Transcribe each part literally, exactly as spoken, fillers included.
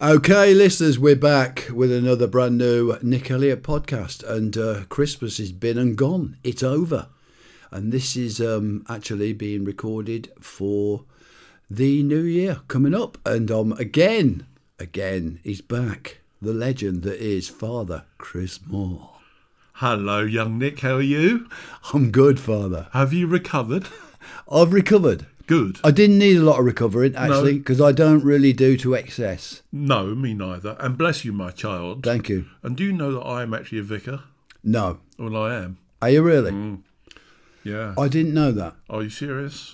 Okay, listeners, we're back with another brand new Nick Elliott podcast, and uh, Christmas has been and gone. It's over, and this is um, actually being recorded for the new year coming up. And um, again, again, he's back, the legend that is Father Chris Moore. Hello, young Nick. How are you? I'm good, Father. Have you recovered? I've recovered. Good. I didn't need a lot of recovering, actually, because No. I don't really do to excess. No, me neither. And bless you, my child. Thank you. And do you know that I am actually a vicar? No. Well, I am. Are you really? Mm. Yeah. I didn't know that. Are you serious?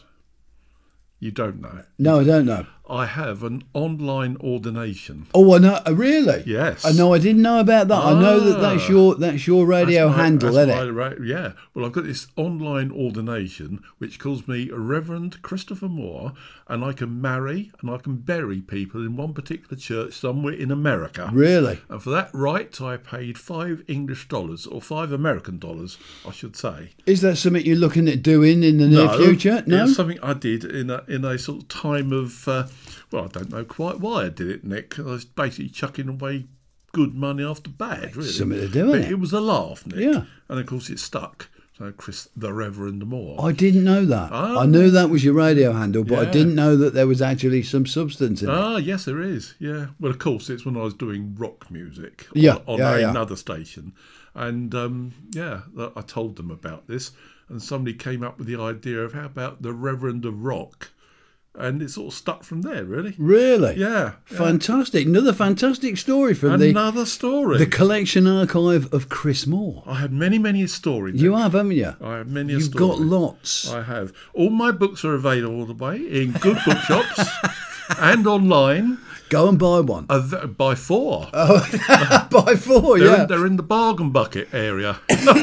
You don't know. No, I don't know. I have an online ordination. Oh, I know. uh, Really? Yes. I know. I didn't know about that. I know that that's Ah. your that's your radio That's my- handle, that's isn't my it? ra- Yeah. Well, I've got this online ordination which calls me Reverend Christopher Moore, and I can marry and I can bury people in one particular church somewhere in America. Really? And for that right, I paid five English dollars, or five American dollars, I should say. Is that something you're looking at doing in the near future? No. It's something I did in a in a sort of time of, uh, well, I don't know quite why I did it, Nick. I was basically chucking away good money after bad, really. Something to do, But isn't it? it was a laugh, Nick. Yeah. And of course it stuck. So Chris, the Reverend Moore. I didn't know that. Ah. I knew that was your radio handle, but I Yeah. didn't know that there was actually some substance in it. Ah, yes, there is. Yeah. Well, of course, it's when I was doing rock music on, Yeah, on yeah, yeah. another station. And, um, yeah, I told them about this. And somebody came up with the idea of how about the Reverend of Rock? And it sort of stuck from there, really. Really? Yeah. yeah. Fantastic. Another fantastic story from Another story. the the collection archive of Chris Moore. I had many, many a story. You Nick. have, haven't you? I have many a You've story. got lots. I have. All my books are available, the way, in good bookshops and online. Go and buy one. Uh, by four. Buy four, they're, yeah. in, they're in the bargain bucket area.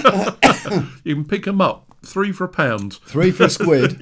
You can pick them up. Three for a pound. Three for a squid.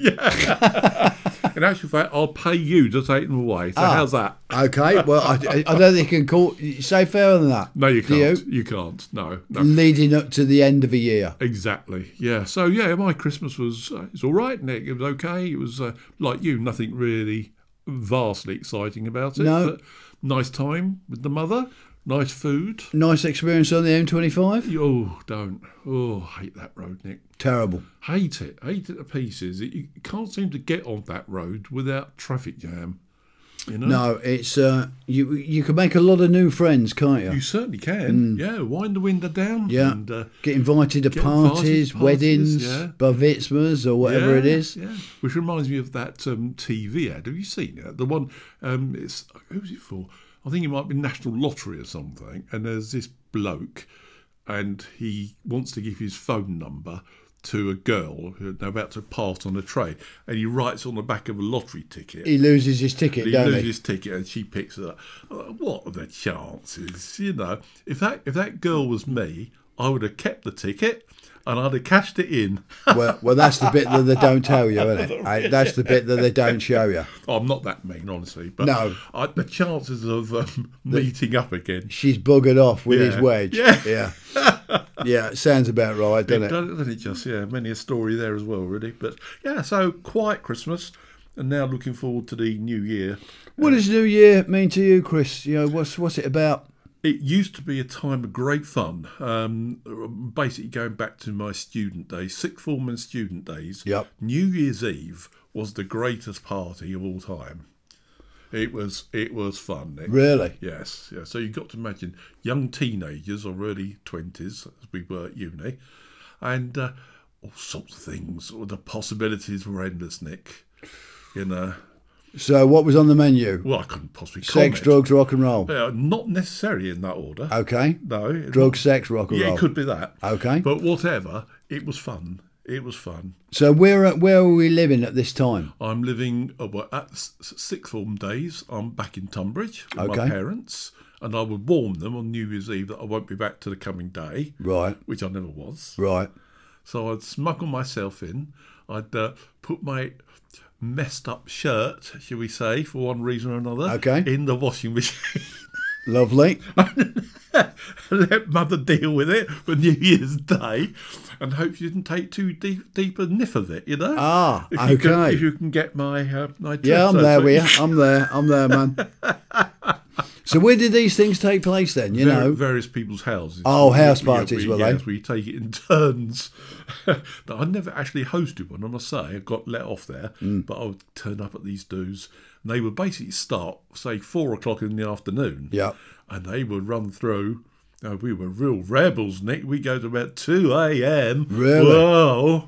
In actual fact, I'll pay you to take them away. So Ah. how's that? Okay, well, I, I don't think you can call. Say fairer than that. No, you Do can't. You? can't. No, no. Leading up to the end of a year. Exactly. Yeah. So yeah, my Christmas was uh, it's all right, Nick. It was okay. It was uh, like you, nothing really vastly exciting about it. No. But nice time with the mother. Nice food. Nice experience on the M twenty-five. Oh, don't. Oh, I hate that road, Nick. Terrible. Hate it. Hate it to pieces. It, you can't seem to get on that road without traffic jam. You know? No, it's uh, you. You can make a lot of new friends, can't you? You certainly can. Yeah, wind the window down. Yeah. And, uh, Get invited to Get parties, invited to weddings, parties, yeah. bar mitzvahs, or whatever yeah, it is. Yeah. Which reminds me of that um, T V ad. Have you seen it? The one, um, it's who's it for? I think it might be National Lottery or something. And there's this bloke, and he wants to give his phone number to a girl who they're about to pass on a train, and he writes on the back of a lottery ticket. He loses his ticket, He don't loses he? his ticket, and she picks it up. Uh, What are the chances? You know, if that if that girl was me, I would have kept the ticket and I'd have cashed it in. Well, well, that's the bit that they don't tell you, isn't it? Eh, That's the bit that they don't show you. Oh, I'm not that mean, honestly, but No. I, the chances of um, meeting up again. She's buggered off with his Yeah. wedge. Yeah. yeah, yeah. It sounds about right, doesn't It it? does, doesn't it just? Yeah, many a story there as well, really. But yeah, so quiet Christmas, and now looking forward to the new year. What does New Year mean to you, Chris? You know, what's what's it about? It used to be a time of great fun. Um, basically, going back to my student days, sixth form and student days. Yep. New Year's Eve was the greatest party of all time. It was it was fun, Nick. Really? Yes, yeah. So you've got to imagine young teenagers or early twenties, as we were at uni, and uh, all sorts of things. Or the possibilities were endless, Nick. You know. So, what was on the menu? Well, I couldn't possibly Sex, comment. drugs, rock and roll. Uh, not necessarily in that order. Okay. No. Drugs, sex, rock and Yeah, roll. it could be that. Okay. But whatever, it was fun. It was fun. So, where are- where are we living at this time? I'm living uh, well, at s- sixth form days. I'm back in Tunbridge with Okay. my parents, and I would warn them on New Year's Eve that I won't be back to the coming day, Right. which I never was. Right. So I'd smuggle myself in. I'd uh, put my messed up shirt, shall we say, for one reason or another, Okay. in the washing machine. Lovely. Let mother deal with it for New Year's Day, and hope she didn't take too deep, deep a niff of it. You know. Ah, if you can, okay. if you can get my uh, my. Yeah, I'm dress, there so- with you. I'm there. I'm there, man. So where did these things take place then? You Var- know, various people's houses. Oh, We- house we- parties, we, were they? Yes, we take it in turns. Now, I never actually hosted one, I must say. I got let off there, Mm. but I would turn up at these dues, and they would basically start, say, four o'clock in the afternoon. Yeah. And they would run through. Now, we were real rebels, Nick. We go to about two a.m. Really? Whoa.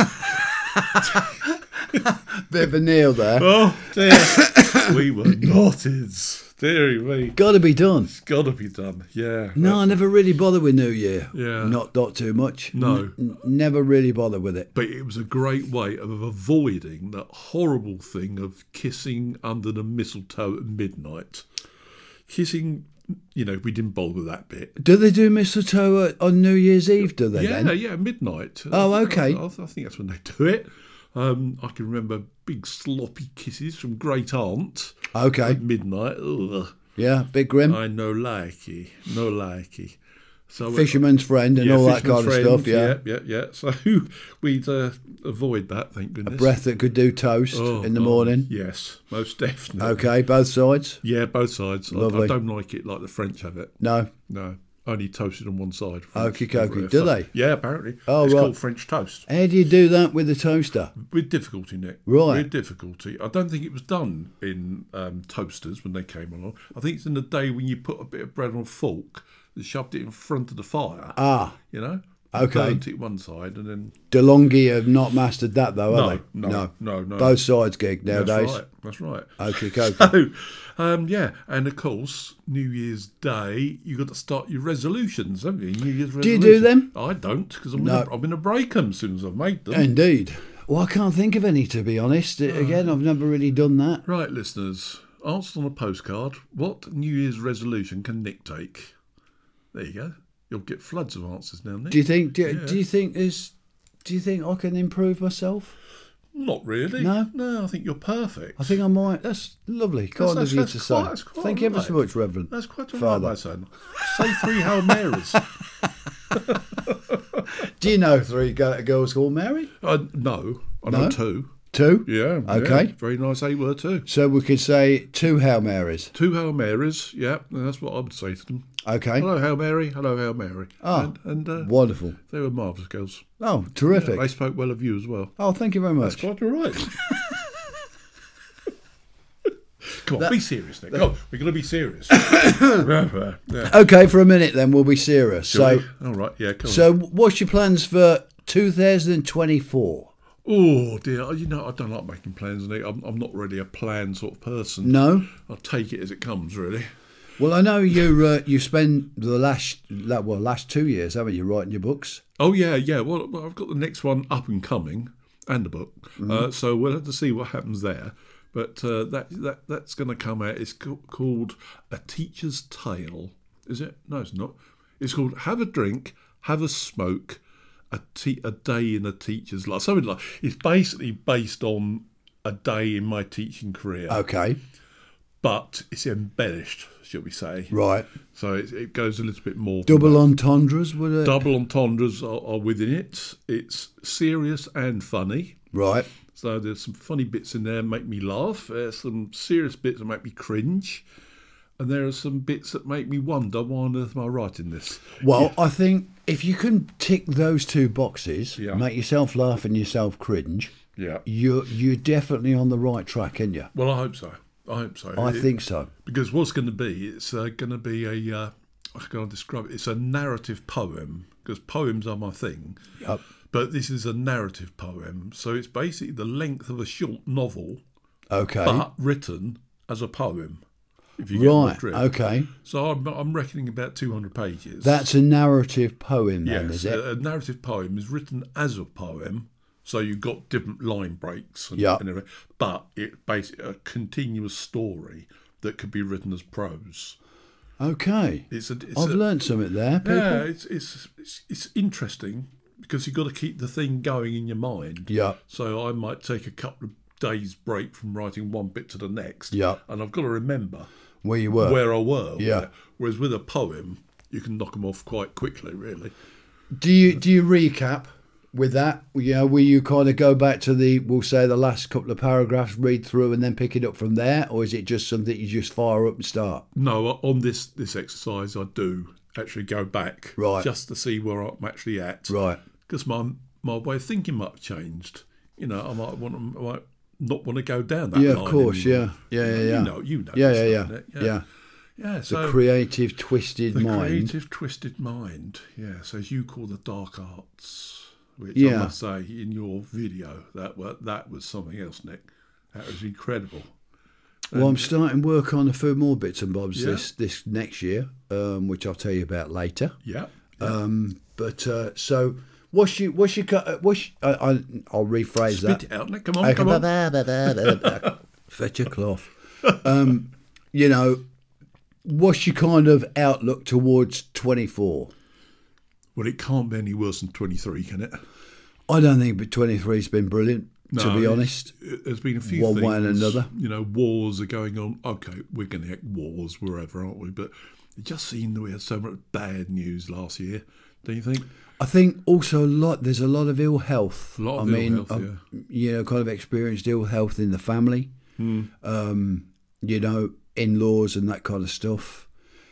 Bit of a kneel there. Oh, dear. We were naughties. Deary me. Got to be done. It's got to be done. Yeah. No, I never really bothered with New Year. Yeah. Not not too much. No. N- never really bothered with it. But it was a great way of avoiding that horrible thing of kissing under the mistletoe at midnight. Kissing, you know, we didn't bother with that bit. Do they do mistletoe at- on New Year's Eve? Do they? Yeah, then? yeah, midnight. Oh, I- okay. I, I think that's when they do it. Um, I can remember big sloppy kisses from great aunt Okay. at midnight. Ugh. Yeah, bit grim. I no likey, no likey. So Fisherman's friend and yeah, all that fisherman's kind of friend, stuff. Yeah. yeah, yeah, yeah. So we'd uh, avoid that. Thank goodness. Breath that could do toast Oh, in the oh, morning. Yes, most definitely. Okay, both sides. Yeah, both sides. I, Lovely. I don't like it like the French have it. No. No, only toasted on one side. Okie French. dokie. Do they? Yeah, apparently. Oh, it's right. called French toast. How do you do that with the toaster? With difficulty, Nick. Right. With difficulty. I don't think it was done in um, toasters when they came along. I think it's in the day when you put a bit of bread on a fork and shoved it in front of the fire. Ah, You know? Okay. Burnt it one side and then... DeLonghi have not mastered that though, No, have they? no, no, no. Both sides gig That's nowadays. right. That's right. Okay, okay. So, um, yeah, and of course, New Year's Day, you got to start your resolutions, haven't you? New Year's resolutions. Do you do them? I don't, because I'm, No. gonna- I'm going to break them as soon as I've made them. Indeed. Well, I can't think of any, to be honest. Again, I've never really done that. Right, listeners, answer on a postcard. What New Year's resolution can Nick take? There you go. You'll get floods of answers now, Nick. Do you think? Do, Yeah. do you think there's? Do you think I can improve myself? Not really. No? No, I think you're perfect. I think I might. That's lovely, kind That's- of you that's to quite- say. that's quite Thank you ever so right. much, Reverend. That's quite all Father. right, my son. Say three Hail Marys. Do you know three go- girls called Mary? uh, no, I No? know two. Two? Yeah. Yeah. Okay. yeah. Very nice eight word too. So we could say two Hail Marys. Two Hail Marys, yeah, and that's what I would say to them. Okay. Hello, Hail Mary. Hello, Hail Mary. Oh, and, and uh, wonderful. they were marvellous girls. Oh, Yeah, terrific. they spoke well of you as well. Oh, thank you very That's much. quite all right. Come on, be serious, Nick. Come on, we're going to be serious. yeah. yeah. Okay, for a minute then, we'll be serious. Shall So, we? All right, yeah, come on. so what's your plans for two thousand twenty-four? Oh dear, you know I don't like making plans, Nick. I'm, I'm not really a plan sort of person. No. I'll take it as it comes, really. Well, I know you uh, you spent the last la- well last two years, haven't you, writing your books? Oh yeah, yeah. Well, well I've got the next one up and coming, and a book. Mm-hmm. Uh, so we'll have to see what happens there. But uh, that that that's going to come out. It's ca- called A Teacher's Tale. Is it? No, it's not. It's called Have a Drink, Have a Smoke, a, te- a Day in a Teacher's Life. Something like. It's basically based on a day in my teaching career, Okay, but it's embellished, shall we say? right. So it, it goes a little bit more. than Double that. entendres, would it? Double entendres are, are within it. It's serious and funny. Right. So there's some funny bits in there that make me laugh. There's some serious bits that make me cringe. And there are some bits that make me wonder, why on earth am I writing this? Well, I think if you can tick those two boxes, Yeah. make yourself laugh and yourself cringe, Yeah. you're you're definitely on the right track, aren't you? Well, I hope so. I hope so. I It- think so. Because what's going to be, it's uh, going to be a, uh, how can I describe it? It's a narrative poem, because poems are my thing. Yep. But this is a narrative poem. So it's basically the length of a short novel, Okay. but written as a poem. If you get my Right. drift. Okay. So I'm, I'm reckoning about two hundred pages. That's a narrative poem, then, yes, is it? a, a narrative poem is written as a poem, so you've got different line breaks and, Yeah. and everything, but it's basically a continuous story that could be written as prose. Okay. It's a, it's I've a, learnt something there, people. yeah, it's, it's it's it's interesting because you've got to keep the thing going in your mind. Yeah. So I might take a couple of days break from writing one bit to the next. Yeah. And I've got to remember Where you were. where I were. Yeah. where- whereas with a poem, you can knock them off quite quickly, really. Do you do you recap with that, you know, will you kind of go back to the, we'll say the last couple of paragraphs, read through and then pick it up from there? Or is it just something you just fire up and start? No, on this, this exercise, I do actually go back. Right. Just to see where I'm actually at. Right. Because my, my way of thinking might have changed. You know, I might want to, I might not want to go down that Yeah, line of course, anymore. yeah. Yeah, yeah, yeah. You know, you know. Yeah, this yeah, stuff, yeah. isn't it? Yeah. Yeah, so The creative, twisted the mind. creative, twisted mind. Yeah, so as you call the dark arts, which Yeah. I must say in your video, that was, that was something else, Nick. That was incredible. Well, I'm starting work on a few more bits and bobs Yeah. this this next year, um, which I'll tell you about later. Yeah. Um, but uh, so, what's your what's your co- what's I, I I'll rephrase Spit that. it out, Nick. Come on, come on. Fetch your cloth. Um, you know, what's your kind of outlook towards twenty-four? Well, it can't be any worse than twenty-three, can it? I don't think twenty-three's been brilliant, to No, be it's- honest. it- There's been a few One things. way and another. You know, wars are going on. Okay, we're going to get wars wherever, aren't we? But it just seemed that we had so much bad news last year. Don't you think? I think also a lot. There's a lot of ill health. A lot of I ill mean, health, I've, you know, kind of experienced ill health in the family. Mm. Um, you know, in-laws and that kind of stuff.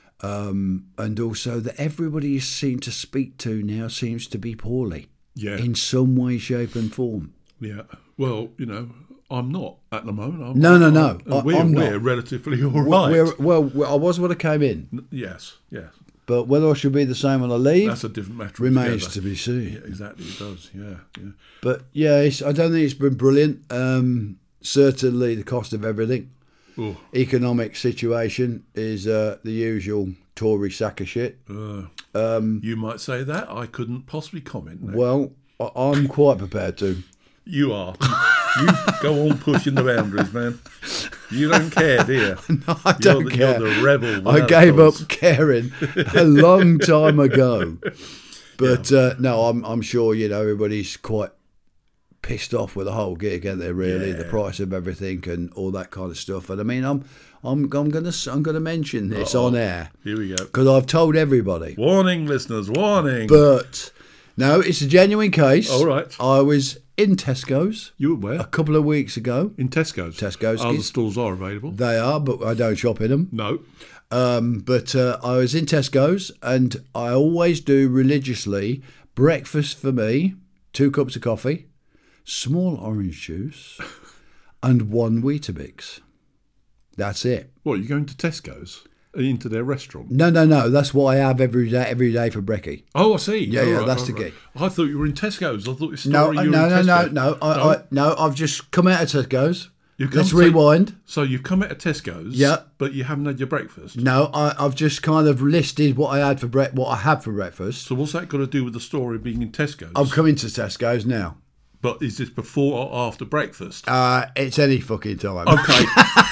Um, and also that everybody you seem to speak to now seems to be poorly Yeah. in some way, shape, and form. Yeah. Well, you know, I'm not at the moment. I'm, No, no, no, I'm, I- we're, I'm we're not. relatively all We're- right. we're- well, well, I was when I came in, yes, yes. but whether I should be the same when I leave That's a different matter. remains altogether. to be seen. Yeah, exactly, it does. Yeah, yeah. But yeah, it's, I don't think it's been brilliant. Um, certainly, the cost of everything, Oh, economic situation is uh, the usual Tory sack of shit. uh, Um, you might say that. I couldn't possibly comment. Nick. well, I- I'm quite prepared to. You are. You go on pushing the boundaries, man. You don't care, do you? No, I don't you're the, care. You're the rebel. I without gave cause. up caring a long time ago. But uh, no, I'm I'm sure you know everybody's quite pissed off with the whole gig, aren't they? Really, the Yeah. price of everything and all that kind of stuff. And I mean, I'm I'm I'm gonna I'm gonna mention this Uh-oh. on air Here we go. because I've told everybody. Warning, listeners, warning. But no, it's a genuine case. All right. I was in Tesco's You were a where? couple of weeks ago. In Tesco's. Tesco's, Other kids. stores are available. They are, but I don't shop in them. No. Um, but uh, I was in Tesco's, and I always do religiously breakfast for me, two cups of coffee, small orange juice, and one Weetabix. That's it. What, you going to Tesco's? Into their restaurant? No, no, no. That's what I have every day, every day for brekkie. Oh, I see. Yeah, All yeah, right, that's right, the right. gig. I thought you were in Tesco's. I thought your story No, you uh, were no, in no, no, Tesco's. no. I, I, no, I've just come out of Tesco's. You've come Let's to- rewind. So you've come out of Tesco's, Yeah. but you haven't had your breakfast. No, I, I've just kind of listed what I had for bre- what I had for breakfast. So what's that got to do with the story of being in Tesco's? I'm coming to Tesco's now. But is this before or after breakfast? Uh, it's any fucking time. Okay.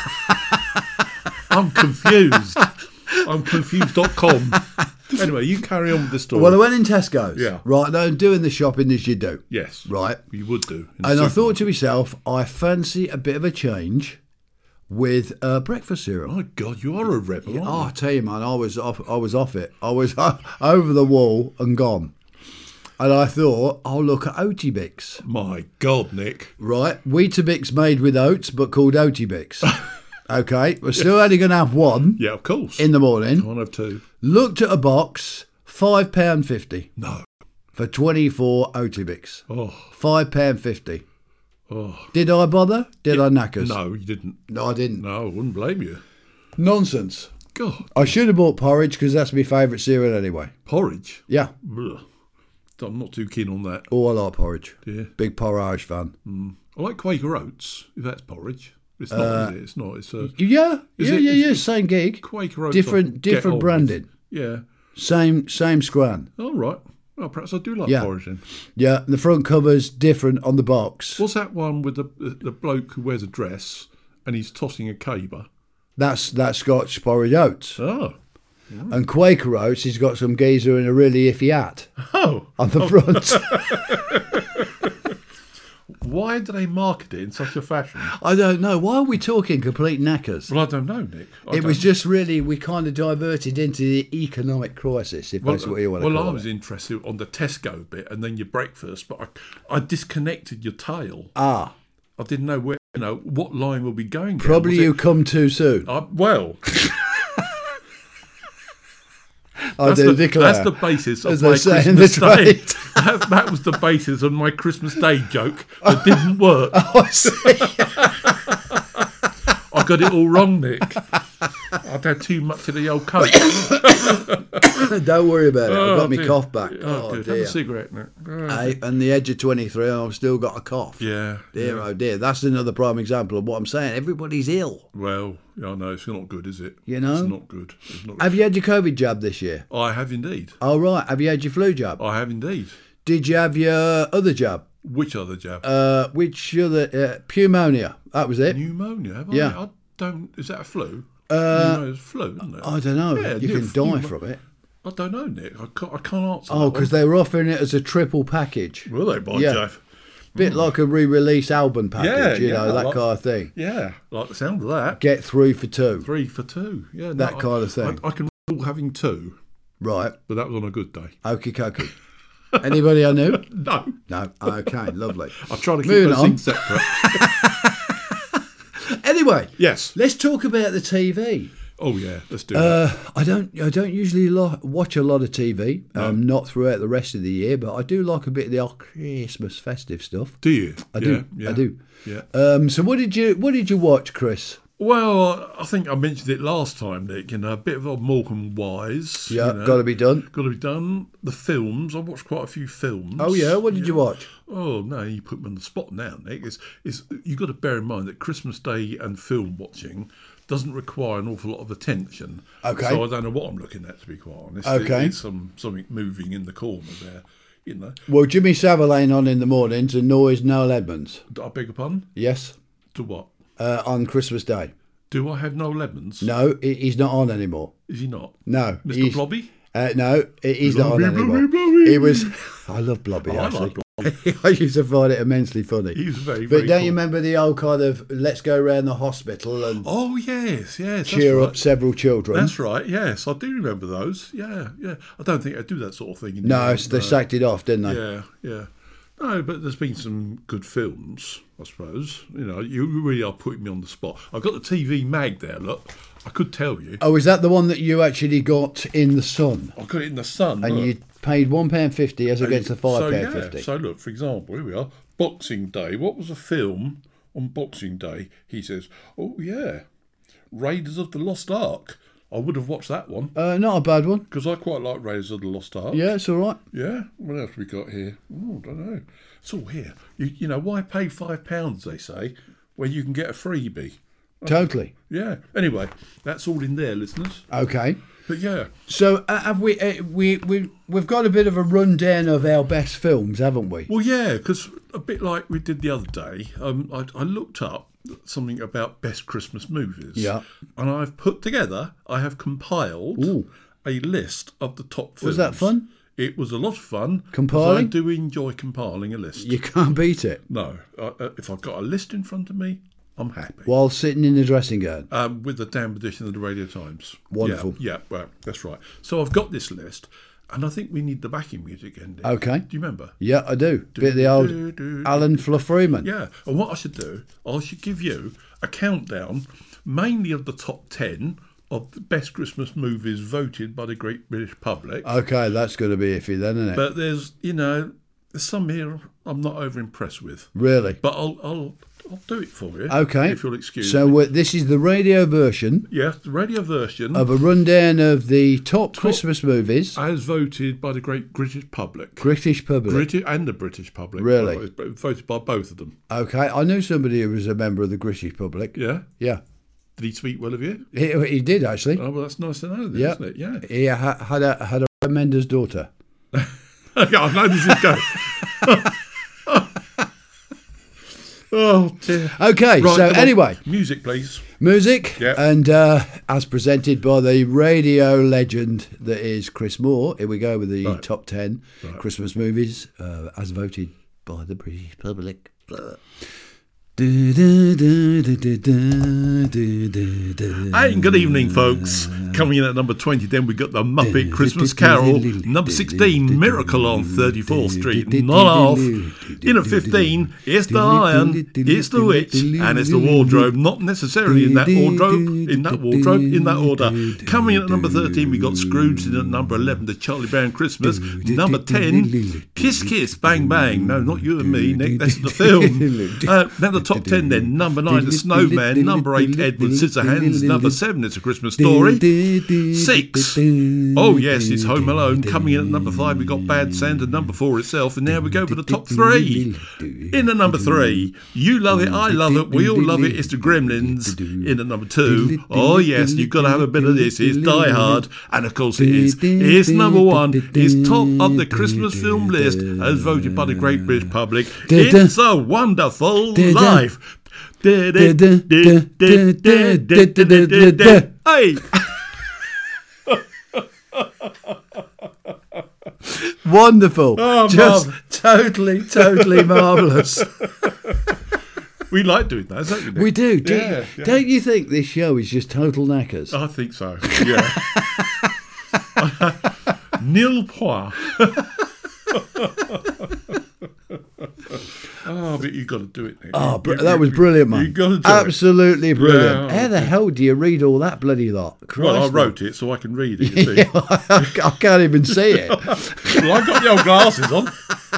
I'm confused. I'm confused dot com. Anyway, you carry on with the story. Well, I went in Tesco's. Yeah. Right, now I'm doing the shopping as you do. yes. Right. You would do. in the And I supermarket. thought to myself, I fancy a bit of a change with uh, breakfast cereal. My God, you are a rebel, aren't Oh, I tell you, man, I was off. I was off it. I was over the wall and gone. And I thought, I'll look at Oatibix. you? My God, Nick. Right, Weetabix made with oats, but called Oatibix. Okay, we're still only going to have one Yeah, of course. in the morning. One of two. Looked at a box, five pound fifty No. for twenty four Oatibix. Oh, Five pound fifty. oh. Did I bother? Did I knackers? No, you didn't. No, I didn't. No, I wouldn't blame you. Nonsense. God. I should have bought porridge because that's my favourite cereal anyway. Porridge? Yeah. Ugh. I'm not too keen on that. Oh, I like porridge. Yeah. Big porridge fan. I like Quaker Oats, if that's porridge. It's not, is it? It's not. It's a Yeah, Is yeah, it- yeah, is- yeah. Same gig. Quaker Oats. I Different, can get different on with. branding. Yeah. Same, same scran. All right. Well, perhaps I do like Yeah. porridge then. Yeah, the front cover's different on the box. What's that one with the the bloke who wears a dress and he's tossing a caber? That's that's Scotch porridge oats. Oh. And Quaker Oats, he's got some geezer in a really iffy hat Oh. on the front. Why do they market it in such a fashion? I don't know. Why are we talking complete knackers? Well, I don't know, Nick. I it was don't- just really, we kind of diverted into the economic crisis, if that's what you want to well, call I it. was interested on the Tesco bit and then your breakfast, but I, I disconnected your tail. Ah, I didn't know where, you know, what line will be going down. probably Was it- you come too soon. I, well, I that's do the, declare. that's the basis of As my they say in Christmas the Day. trade. that, that was the basis of my Christmas Day joke that didn't work. I see. I got it all wrong, Nick. I'd had too much of the old coke. Don't worry about it. I've Oh, got my dear. cough back. Oh, Oh, good. Have dear. a cigarette, Nick. Oh, Hey, and the edge of twenty-three, I've still got a cough. yeah. Dear, yeah. oh dear. That's another prime example of what I'm saying. Everybody's ill. Well, I know it's not good, is it? You know? It's not good. It's not good. Have you had your COVID jab this year? I have indeed. Oh, right. Have you had your flu jab? I have indeed. Did you have your other jab? Which other jab? Uh, which other? Uh, pneumonia. That was it. Pneumonia. Have yeah. I? I don't. Is that a flu? Uh, Pneumonia is flu, isn't it? I don't know. Yeah, you pneu- can die pneumo- from it. I don't know, Nick. I can't, I can't answer. Oh, that because one. they were offering it as a triple package. Will they, by Yeah. Jove? Bit like a re-release album package, Yeah, you yeah, know, that like- kind of thing. Yeah, like the sound of that. Get three for two. Three for two. Yeah, no, That I- kind of thing. I, I can recall having two, Right. but that was on a good day. Okie dokie. Anybody I knew? No, No. Okay, lovely. I'm trying to keep Moving those on. things separate. Anyway, Yes. let's talk about the T V. Oh yeah, let's do that. Uh, I don't. I don't usually lo- watch a lot of T V. Um, not throughout the rest of the year, but I do like a bit of the old Christmas festive stuff. Do you? I Yeah, do. Yeah, I do. Yeah. Um, so what did you What did you watch, Chris? Well, I think I mentioned it last time, Nick. You know, a bit of a Morecambe Wise. Yeah, you know, got to be done. got to be done. The films. I watched quite a few films. Oh yeah, what did you watch? Oh no, you put me on the spot now, Nick. It's, it's you've got to bear in mind that Christmas Day and film watching doesn't require an awful lot of attention. Okay. So I don't know what I'm looking at, to be quite honest. Okay. It's some something moving in the corner there. You know. Well, Jimmy Savile ain't on in the mornings and nor is Noel Edmonds. I beg your pardon. Yes, To what? uh, on Christmas Day. Do I have Noel Edmonds? No, he- he's not on anymore. Is he not? No, Mister he's- Blobby? Uh, no, he- he's not on Blobby, anymore. Blobby, Blobby. He was. I love Blobby Oh, I actually. like Blobby. I used to find it immensely funny. He was very, But very don't cool. you remember the old kind of let's go round the hospital and Oh yes, yes. cheer that's up right. several children? That's right. Yes, I do remember those. Yeah, yeah. I don't think I do that sort of thing. In no, the it's- they sacked it off, didn't they? Yeah, yeah. No, but there's been some good films, I suppose. You know, you really are putting me on the spot. I've got the T V mag there. Look, I could tell you. Oh, is that the one that you actually got in the Sun? I've got it in the sun. And look. you paid one pound fifty as against the five so, pound yeah, fifty. So look, for example, here we are. Boxing Day. What was a film on Boxing Day? He says, "Oh yeah, Raiders of the Lost Ark." I would have watched that one Uh, not a bad one. because I quite like Raiders of the Lost Ark. Yeah, it's all right. Yeah. What else we got here? Oh, I don't know. It's all here. You, you know, why pay five pounds? They say, when you can get a freebie. Totally. Yeah. Anyway, that's all in there, listeners. Okay. But yeah, So uh, have we? Uh, we we we've got a bit of a rundown of our best films, haven't we? well, yeah, because a bit like we did the other day, um, I, I looked up something about best Christmas movies. Yeah. And I've put together, I have compiled Ooh. a list of the top films. Was that fun? It was a lot of fun. 'cause Compiling? I do enjoy compiling a list. You can't beat it. No, uh, uh, if I've got a list in front of me, I'm happy. While sitting in the dressing gown. Um, with the damn edition of the Radio Times. Wonderful. Yeah, yeah, well, that's right. So I've got this list, and I think we need the backing music ending. Okay. Do you remember? Yeah, I do. Bit of the old do, do. Alan Fluff Freeman. Yeah. And what I should do, I should give you a countdown, mainly of the top ten of the best Christmas movies voted by the Great British public. Okay, that's going to be iffy then, isn't it? But there's, you know, there's some here I'm not over impressed with. Really? But I'll, I'll, I'll do it for you. Okay. If you'll excuse So me. uh, this is the radio version Yeah, the radio version. of a rundown of the top Christmas movies, as voted by the great British public. British public. British and the British public. Really? Well, it's voted by both of them. Okay, I knew somebody who was a member of the British public. Yeah. Yeah, Did he speak well of you? he, he did actually. Oh, well, that's nice to know, then, Yeah. isn't it? Yeah. He ha- had a had a tremendous daughter. yeah, I know this is going. oh, dear. Okay, Right, so come on. anyway, Music, please. music, Yeah. and uh, as presented by the radio legend that is Chris Moore. Here we go with the Right. top ten Right. Christmas movies uh, as voted by the British public. Hey, Hey, good evening, folks. Coming in at number twenty, then we got the Muppet Christmas Carol. Number sixteen, Miracle on thirty-fourth Street, not off. In at fifteen, it's the Lion, it's the Witch, and it's the Wardrobe. Not necessarily in that wardrobe, in that wardrobe, in that order. Coming in at number thirteen, we got Scrooge. In at number eleven, the Charlie Brown Christmas. Number ten, Kiss Kiss Bang Bang. No, not you and me, Nick. That's the film. Uh, now the top ten then. Number nine, The Snowman. Number eight, Edward Scissorhands. Number seven, It's a Christmas Story. Six, oh yes, it's Home Alone. Coming in at number five, we got Bad Santa. Number four itself, and now we go for the top three. In at number three, You Love It, I Love It, We All Love It, It's the Gremlins. In at number two, oh yes, you've got to have a bit of this, it's Die Hard. And of course it is, it's number one, it's top of the Christmas film list as voted by the Great British public. It's a Wonderful Life. Hey! Wonderful. Oh, just Marv. totally, totally marvellous. We like doing that, don't we? We do. do Yeah, you, yeah. Don't you think this show is just total knackers? I think so, yeah. Nil point. Oh, but you've got to do it, Nick. Oh, You- br- you- that was you- brilliant, man. You've got to do Absolutely brilliant. Yeah. How the hell do you read all that bloody lot? it. Well, I Christ, wrote it so I can read it, you see. I can't even see it. Well, I got the old glasses on.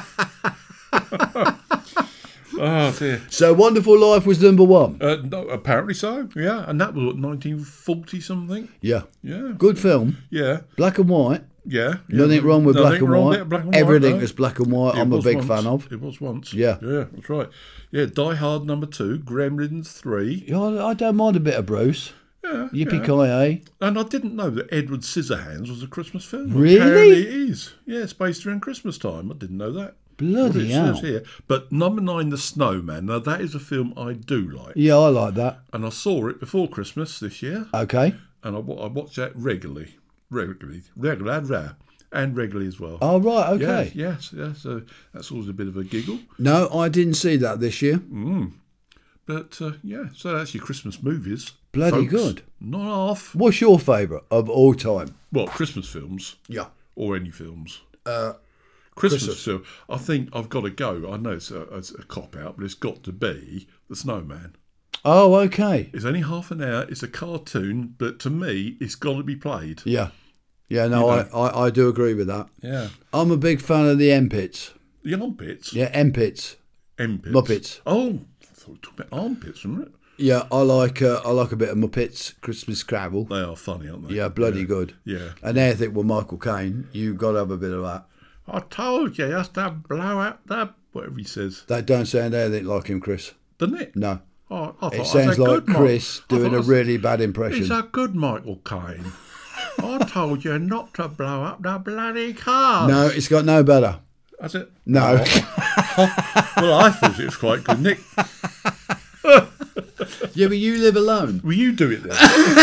Oh, dear. So, Wonderful Life was number one. Uh, no, apparently so, yeah. And that was, what, nineteen forty something? Yeah. Yeah. Good film. Yeah. Black and white. Yeah. yeah. Nothing wrong with Nothing black and wrong white. with black and Everything white, no. that's black and white, It I'm a was big once. fan of. It was once. Yeah. Yeah, that's right. Yeah, Die Hard number two, Gremlins three. Yeah, I I don't mind a bit of Bruce. Yeah. Yippee yeah. ki And I didn't know that Edward Scissorhands was a Christmas film. Really? Apparently it is. Yeah, it's based around Christmas time. I didn't know that. Bloody What it hell. says here. But number nine, The Snowman. Now, that is a film I do like. Yeah, I like that. And I saw it before Christmas this year. Okay. And I, wa- I watch that regularly. Regularly. Regularly. And regularly as well. Oh, right, okay. Yes, yes, yes. So that's always a bit of a giggle. No, I didn't see that this year. But, uh, yeah, so that's your Christmas movies. Bloody folks. good. Not half. What's your favourite of all time? Well, Christmas films. Yeah. Or any films. Uh, Christmas, Christmas. film. I think I've got to go. I know it's a, it's a cop out, but it's got to be The Snowman. oh, okay. It's only half an hour. It's a cartoon, but to me, it's got to be played. Yeah. Yeah, no, You know. I, I, I do agree with that. Yeah. I'm a big fan of the M-Pits. The armpits. Yeah, M-Pits. M-pits. Muppets. Oh, I thought we were talking about armpits, wasn't it? Yeah, I like uh, I like a bit of Muppets, Christmas Carol. They are funny, aren't they? Yeah, bloody yeah. good. Yeah. And anything with Michael Caine, you've got to have a bit of that. I told you, just to blow out the... Whatever he says. That don't sound anything like him, Chris. Doesn't it? No. Oh, I thought It was sounds a like good Mi- Chris I doing thought a was- really bad He's impression. a good Michael Caine. I told you not to blow up the bloody car. No, it's got no better. Has it? No. Well, I thought it was quite good. Nick, Yeah, but you live alone. will you do it then?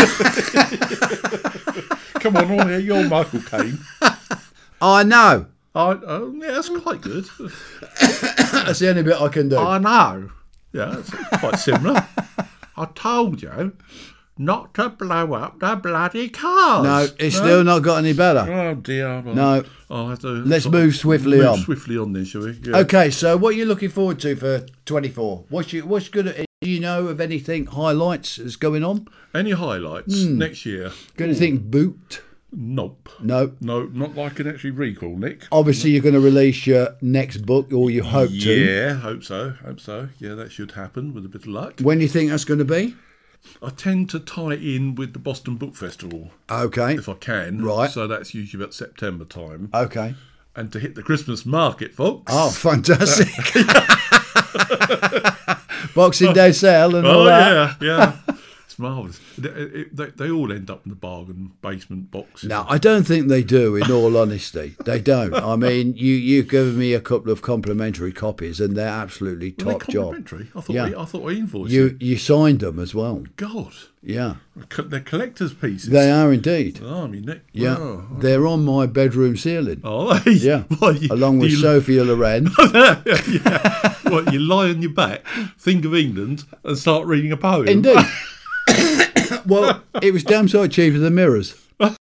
Come on, I want to hear your Michael Caine. I know. I, oh, yeah, that's quite good. That's the only bit I can do. I know. Yeah, it's quite similar. I told you not to blow up the bloody cars. no, it's still not got any better. Oh dear. Well, No. I'll have to Let's sort of move swiftly move on. swiftly on then, shall we? Yeah. Okay, so what are you looking forward to for twenty-four? What's you, what's good? Do you know of anything highlights that's going on? Any highlights Hmm. next year? Going to think boot? Nope. No. No, not like I can actually recall, Nick. Obviously, you're going to release your next book, or you hope to. Yeah, hope so. Hope so. Yeah, that should happen with a bit of luck. When do you think that's going to be? I tend to tie it in with the Boston Book Festival Okay. if I can. Right. So that's usually about September time. Okay. And to hit the Christmas market, folks. Oh, fantastic. Boxing Day sale and all Oh, that. yeah, yeah. It's marvellous. They, it- they, they all end up in the bargain basement box. No, I don't think they do, in all honesty. They don't. I mean, you, you've given me a couple of complimentary copies, and they're absolutely Were they top job. complimentary? I thought Yeah. we, I thought we invoiced You it. you signed them as well. God, Yeah, Co- they're collector's pieces. they are indeed. Oh, I mean, Nick. Yeah, Wow. they're on my bedroom ceiling. Oh, they? Yeah, Well, you, along do with you, Sophia Loren. yeah. Well, you lie on your back, think of England, and start reading a poem. Indeed. Well, it was damn sight cheaper than mirrors.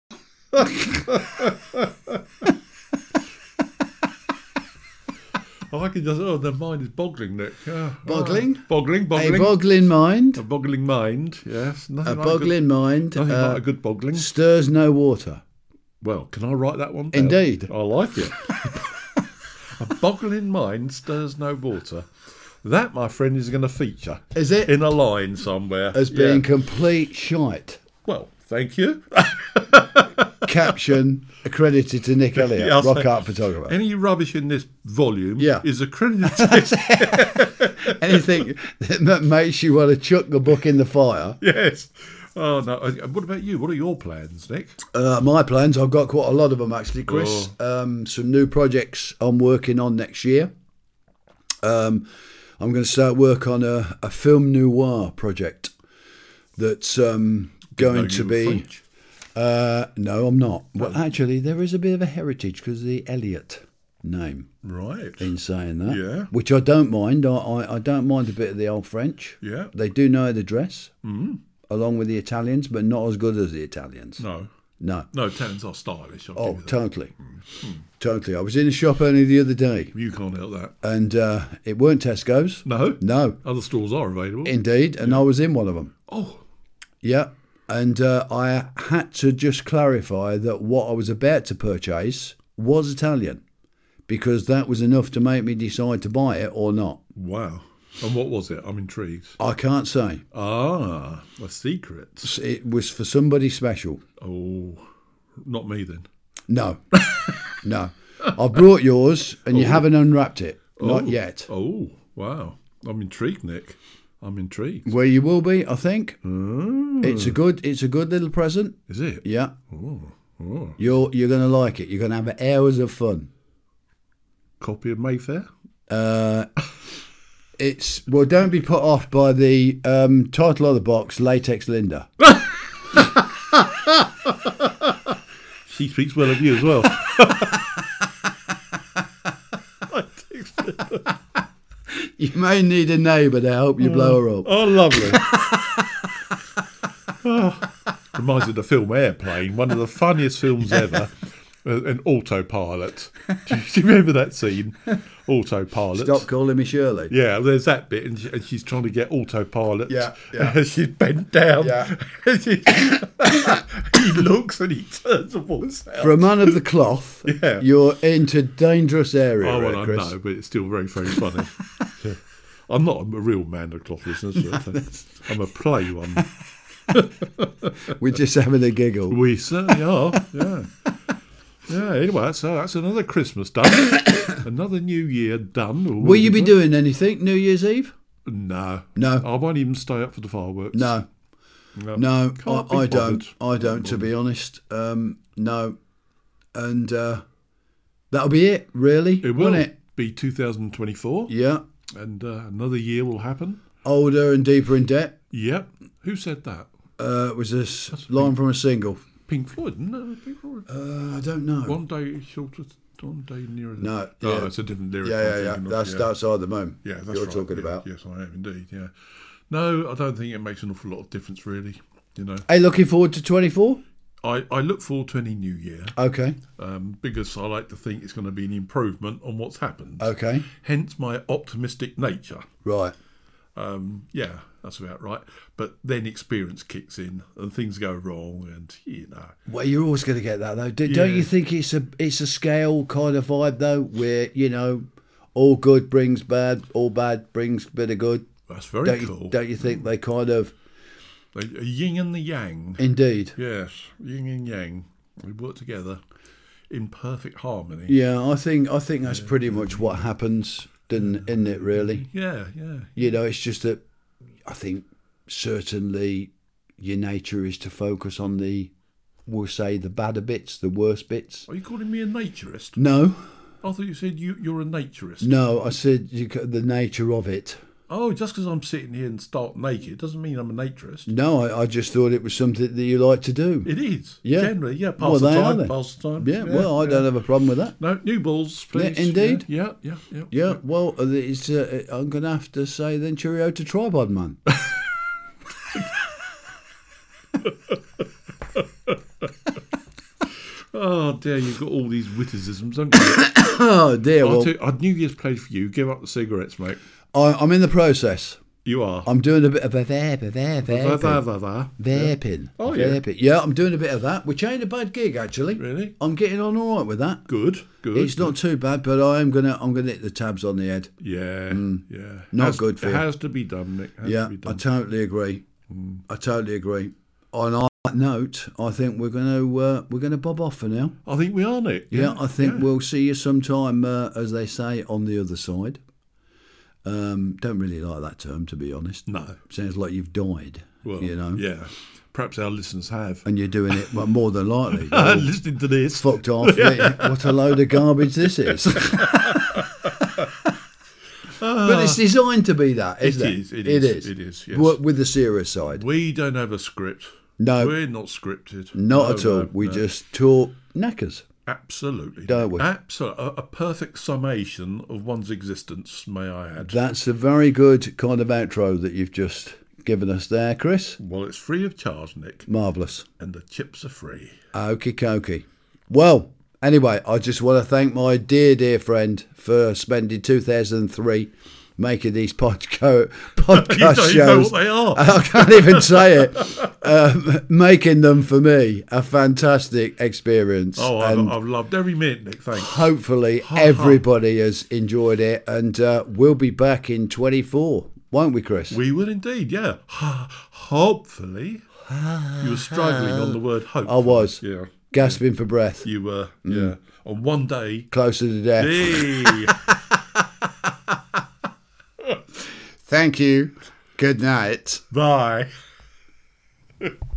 Oh, I can just. Oh, the mind is boggling, Nick. Oh, Boggling? oh. Boggling, boggling. A boggling mind. A boggling mind, yes. Nothing A like boggling mind good, nothing uh, like a good boggling. stirs no water. Well, can I write that one down? Indeed. I like it. A boggling mind stirs no water. That, my friend, is going to feature Is it? in a line somewhere. As being Yeah. complete shite. Well, thank you. Caption accredited to Nick Elliott, Yeah, I'll rock say- art photographer. Any rubbish in this volume Yeah. is accredited. Anything that makes you want to chuck the book in the fire. Yes. Oh, no. Uh, What about you? What are your plans, Nick? Uh, my plans, I've got quite a lot of them actually, Chris. Um, some new projects I'm working on next year. Um, I'm going to start work on a, a film noir project that's um, Know going you to were be. French. Uh, no, I'm not. Well, actually, there is a bit of a heritage because of the Elliot name Right. in saying that. Yeah. Which I don't mind. I, I, I don't mind a bit of the old French. Yeah. They do know how to dress, mm. along with the Italians, but not as good as the Italians. No. No. No, Italians are stylish. I'll Oh, give you that. totally. Totally. I was in a shop only the other day, You can't help that. and uh, it weren't Tesco's. No. No, Other stores are available. indeed. And I was in one of them. oh, Yeah. And uh, I had to just clarify that what I was about to purchase was Italian, because that was enough to make me decide to buy it or not. wow. And what was it? I'm intrigued. I can't say. Ah, a secret. It was for somebody special. Oh, not me then. No. No. I brought yours and you haven't unwrapped it. Not Oh. yet. Oh, wow. I'm intrigued, Nick. I'm intrigued. Where you will be, I think. Oh, It's a good it's a good little present. is it? Yeah. Oh, oh. You're you're gonna like it. You're gonna have hours of fun. Copy of Mayfair? Uh it's well don't be put off by the um, title of the box, Latex Linda. She speaks well of you as well. You may need a neighbour to help you blow her up. Oh, lovely. Oh, reminds me of the film Airplane, one of the funniest films ever. Uh, an autopilot. Do you, do you remember that scene? Autopilot. Stop calling me Shirley. Yeah, there's that bit, and, she, and she's trying to get autopilot. Yeah, yeah. And she's bent down. Yeah. And she- he looks and he turns towards her. For a man of the cloth, Yeah. you're into dangerous area, Oh, here, well, I Chris. know, but it's still very, very funny. Yeah. I'm not a real man of cloth, listeners. But uh, I'm a play one. We're just having a giggle. We certainly are. Yeah. Yeah. Anyway, so that's another Christmas done. Another New Year done. Or Will you be doing anything New Year's Eve? No. No. I won't even stay up for the fireworks. No. No. No, Can't be I, I bothered. don't. I don't, to be honest. Um, no. And uh, that'll be it, really, It will won't it? be two thousand twenty-four, Yeah. and uh, another year will happen. Older and deeper in debt. Yep. Who said that? Uh, was this line from a single? Pink Floyd, no, Pink Floyd. Uh, I don't know. One day shorter, one day nearer. than- No, oh, yeah. that's a different lyric. Yeah, I'm yeah, yeah. thinking of, That's yeah. that's Outside the Moon. Yeah, that's you're right. talking Yeah, about. Yes, I am indeed. Yeah. No, I don't think it makes an awful lot of difference, really. You know, Hey, looking forward to twenty-four? I, I look forward to any new year Okay. um, because I like to think it's going to be an improvement on what's happened. Okay. Hence my optimistic nature. Right. Um, yeah, that's about right. But then experience kicks in and things go wrong, and you know. Well, you're always going to get that though. Do, Don't Yeah. you think it's a it's a scale kind of vibe though, where you know, all good brings bad, all bad brings a bit of good. That's very Don't cool. you don't you think they kind of A a yin and the yang. indeed? Yes, yin and yang. We work together in perfect harmony. Yeah, I think I think that's pretty much what happens, doesn't isn't it? Really, Yeah, yeah. you know, it's just that I think certainly, your nature is to focus on the, we'll say, the badder bits, the worst bits. Are you calling me a naturist? No, I thought you said you, you're a naturist. no, I said you, c- the nature of it. Oh, just because I'm sitting here and stark naked doesn't mean I'm a naturist. No, I, I just thought it was something that you like to do. It is. Yeah. Generally, yeah. Pass Well, the they are time. then. Pass the time. Yeah, well, I don't have a problem with that. No, new balls, please. Yeah, indeed. Yeah, yeah, yeah. Yeah, well, uh, it's, uh, I'm going to have to say then cheerio to Tripod Man. Oh dear, you've got all these witticisms, haven't you? Oh, dear. I'll Well, tell you, I'd New Year's played for you. Give up the cigarettes, mate. I, I'm in the process. You are. I'm doing a bit of a vape, a vape, Va- va- vape. va- va. Vaping. Oh, yeah. Vaping. Yeah, I'm doing a bit of that, which ain't a bad gig, actually. Really? I'm getting on all right with that. Good, good. It's not too bad, but I am gonna I'm gonna hit the tabs on the head. Yeah, yeah. Not Has- good for It you. has to be done, Nick. Has Yeah, to be I done. totally agree. I totally agree. On that note, I think we're gonna uh, we're gonna bob off for now. I think we are, Nick. Yeah, I think yeah. we'll see you sometime, uh, as they say, on the other side. Um, don't really like that term, to be honest. No. Sounds like you've died. Well, you know, yeah. Perhaps our listeners have. and you're doing it, well, more than likely. Uh, Oh, listening to this. fucked off. What a load of garbage this is. But it's designed to be that, isn't it? It is, it It is, is. it is, yes. Wo- With the serious side. We don't have a script. No, We're not scripted. not No, at all. no, we no. just talk knackers. Absolutely. Don't we? Absolutely. A, a perfect summation of one's existence, may I add. That's a very good kind of outro that you've just given us there, Chris. Well, it's free of charge, Nick, Marvellous. and the chips are free. Okie dokie. Well, anyway, I just want to thank my dear, dear friend for spending two thousand three making these podco- podcast You don't shows. even know what they are. I can't even say it. Um, making them for me a fantastic experience. Oh, I've, and I've loved every minute, Nick. Thanks. hopefully everybody has enjoyed it, and uh, we'll be back in twenty-four, won't we, Chris? We will indeed, yeah. Hopefully. You were struggling on the word hope. I was Yeah. gasping for breath, You were, yeah. On one day. closer to death. Hey. Thank you. Good night. Bye.